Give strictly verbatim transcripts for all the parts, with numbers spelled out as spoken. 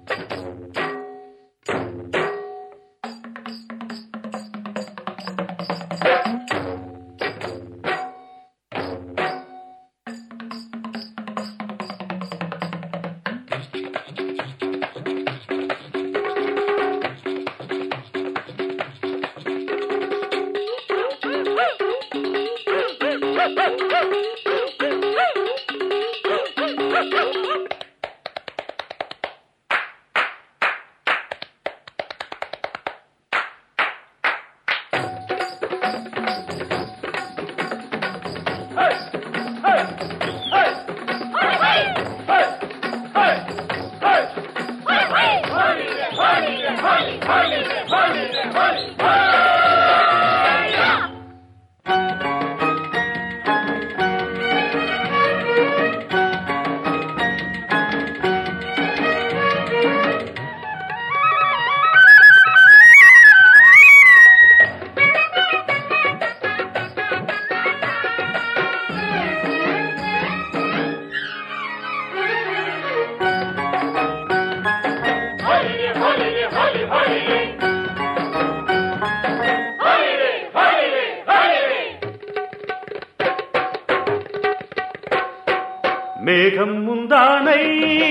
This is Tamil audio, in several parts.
மேகம் முந்தானை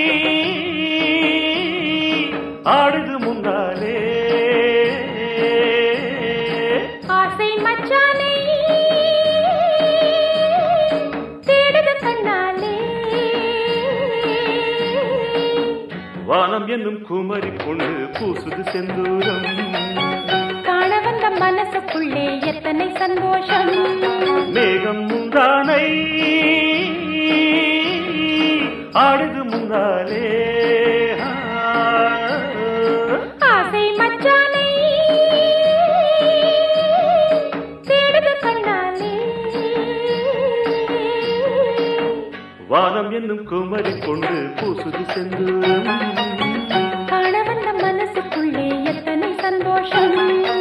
ஆடுது முந்தாலே ஆசை மச்சானை தேடுது கண்ணாலே வானம் என்னும் குமரி பொண்ணு பூசுது செந்தூரம் காண வந்த மனசுக்குள்ளே எத்தனை சந்தோஷம் மேகம் முந்தானை ஆடுது முந்தாலே ஆசை மச்சானை தேடுது கண்ணாலே வானம் என்னும் குமரி பொண்ணு பூசுது செந்தூரம் காண வந்த மனசுக்குள்ளே எத்தனை சந்தோஷம்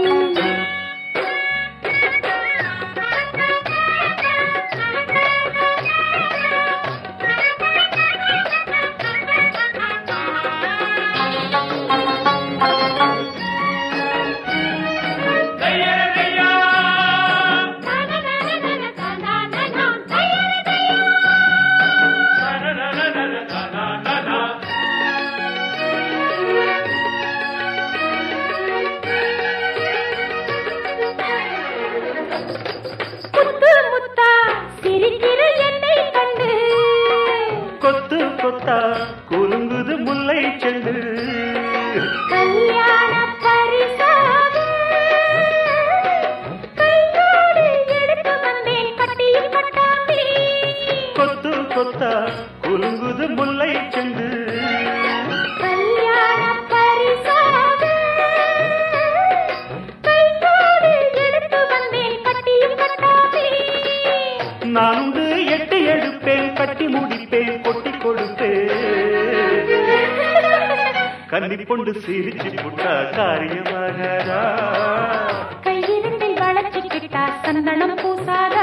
குலுங்குது முல்லை செண்டு கல்யாண பரிசாக கையோடு எடுத்து வந்தேன் கட்டியும் கட்டாமே கொத்து கொத்தா குலுங்குது முல்லை செண்டு கல்யாண பரிசாக கையோடு எடுத்து வந்தேன் கட்டியும் கட்டாமே நானுண்டு எட்டி எடுப்பேன் கட்டி முடிப்பேன் கொட்டி கொடுப்பேன் கன்னி பொண்டு சிரிச்சு புட்டா காரியமாகதா கையிரண்டில் வளர்ச்சிக்கிட்டா சந்தனம் பூசாதா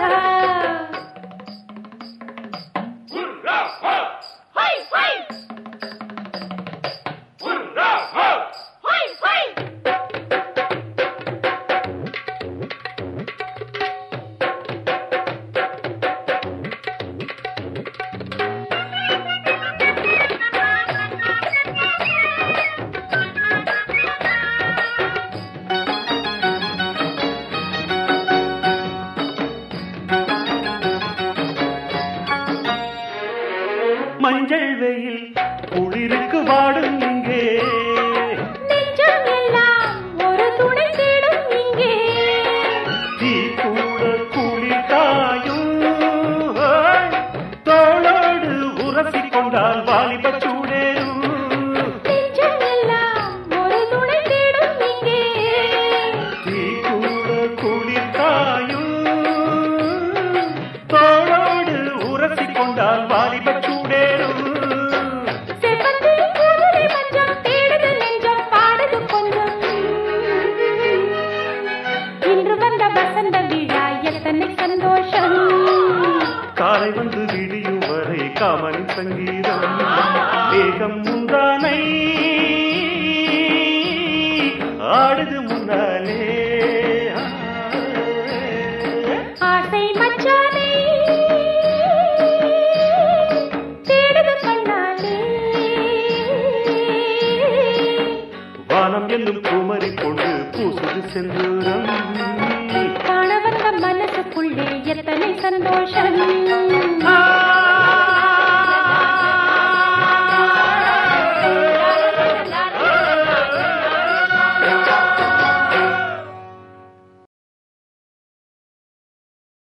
மஞ்சள் வெயில் குளிருக்கு வாடும் இங்கே நெஞ்சம் எல்லாம் ஒரு துணை தேடும் இங்கே தீ கூட குளிர் காயும் தோளோடு உரசி கொண்டால் வாலிப சூடேறும் நெஞ்சம் எல்லாம் ஒரு துணை தேடும் இங்கே தீ கூட குளிர் காயும் தோளோடு உரசி கொண்டால் வாலிப சூடேறும் செவ்வந்தி குதிரை மஞ்சம் தேடுது நெஞ்சம் பாடுது கொஞ்சம் இன்று வந்த வசந்த விழா எத்தனை சந்தோஷம் காலை வந்து விடியும் வரை காமனின் சங்கீதம் மேகம் முந்தானை ஆடுது முன்னாலே ஆசை மச்சானே தேடுது கண்ணாலே வானம் என்னும் குமரி கொண்டு பூசுது செந்தூரம் காண வந்த மனசுக்குள்ளே எத்தனை சந்தோஷம்